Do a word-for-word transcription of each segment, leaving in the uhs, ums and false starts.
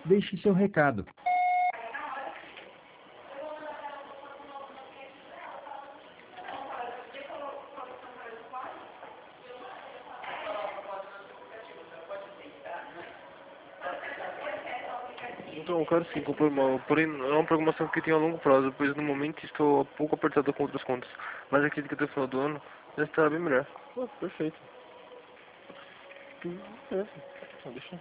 Deixe seu recado. Então, claro sim, comprei mal. Porém, é uma programação que tem a longo prazo, pois no momento estou um pouco apertado com outras contas. Mas acredito que até o final do ano já estará bem melhor. Oh, perfeito. Hum, É, ah, deixa.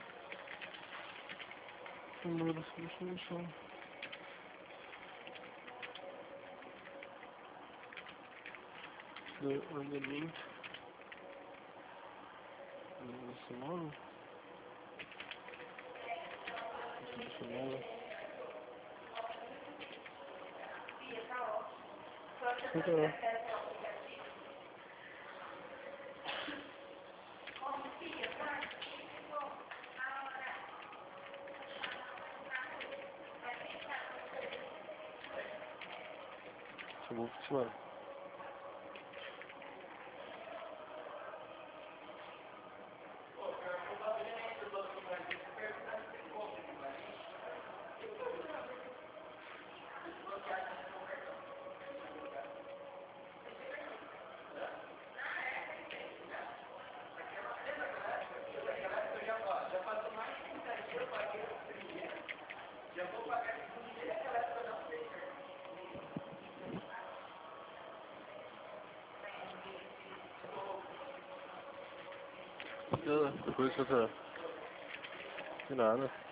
Número da solução. Do andamento. Desse móvel. Desse móvel. Então, chamou por cima. Coisa, de nada.